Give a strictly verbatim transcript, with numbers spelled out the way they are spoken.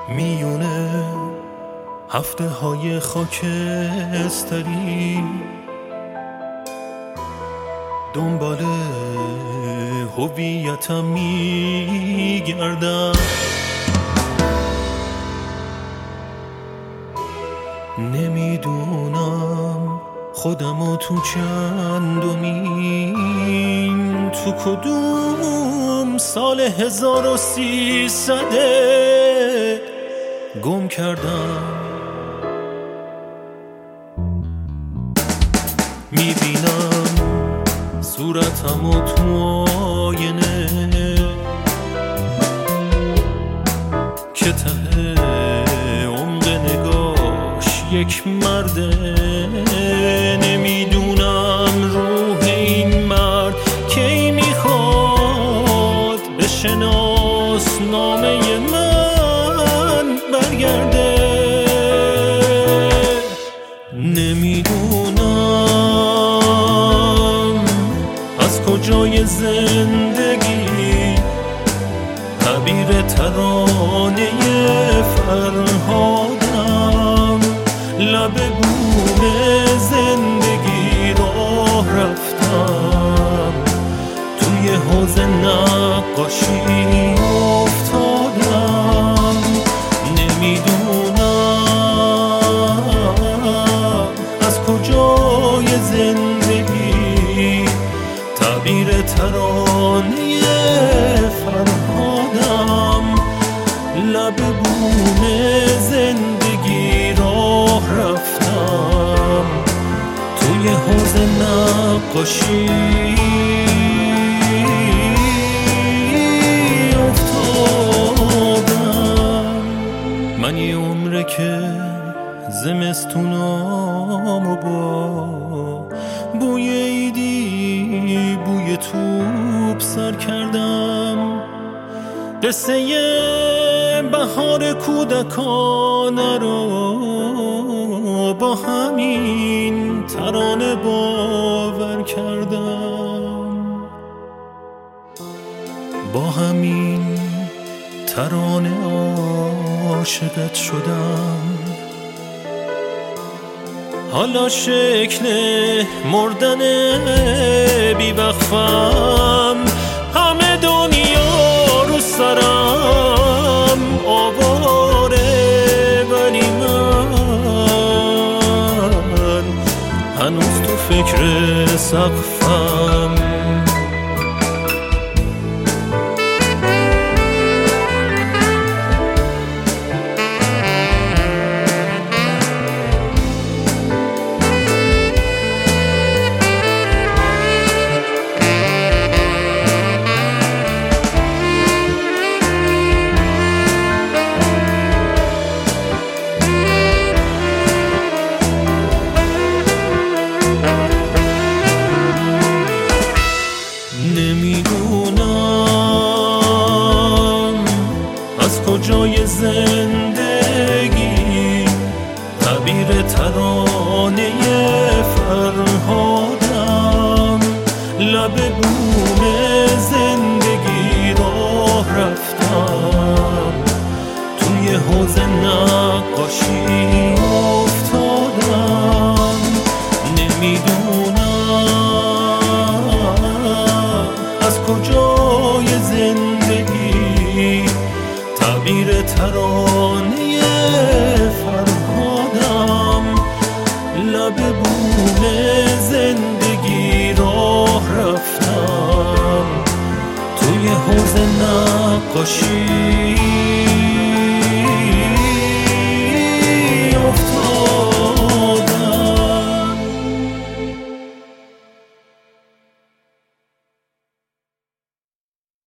میونه هفته های خاکستری دنبال هویتم میگردم، نمیدونم خودمو تو چندمین، تو کدوم سال هزار و سیصده گم کردم. میبینم صورتمو تو آینه که ته عمق نگاش یک مرده، نمیدونم روح این مرد کی میخواد به شناسنامه من برگرده. نمیدونم از کجای زندگی تعبیر ترانه فرهادم، لب بوم زندگی راه رفتم، توی حوض نقاشی افتادم. نمیدونم از کجای زندگی تعبیر ترانه فرهادم، لب بوم زندگی راه رفتم، توی حوض نقاشی افتادم. من یه عمره که زمستونامو با بوی عیدی بوی توپ سر کردم، قصه بهار کودکانه رو با همین ترانه باور کردم، با همین ترانه عاشقت شدم. حالا شکل مردن بی‌وقفم، همه دنیا رو سرم آواره، ولی من هنوز تو فکر سقفم. نمیدونم از کجای زندگی تعبیر ترانه فرهادم، لب بوم زندگی راه رفتم، توی حوض نقاشی افتادم. نمیدونم از کجای زندگی تعبیر ترانه فرهادم، لب بوم زندگی راه رفتم، توی حوض نقاشی